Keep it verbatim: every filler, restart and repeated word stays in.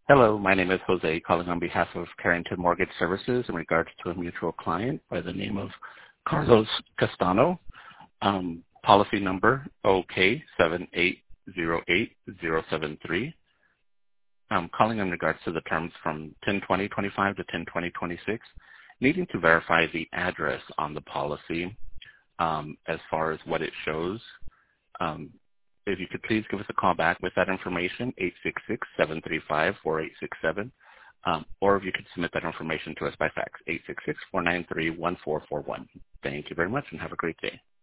Hello, my name is Jose, calling on behalf of Carrington Mortgage Services in regards to a mutual client by the name of Carlos Castano. Um, policy number O K seven eight zero eight zero seven three. I'm calling in regards to the terms from ten twenty twenty-five to ten twenty twenty-six, needing to verify the address on the policy um, as far as what it shows. Um, if you could please give us a call back with that information, eight six six, seven three five, four eight six seven, um, or if you could submit that information to us by fax, eight six six, four nine three, one four four one. Thank you very much and have a great day.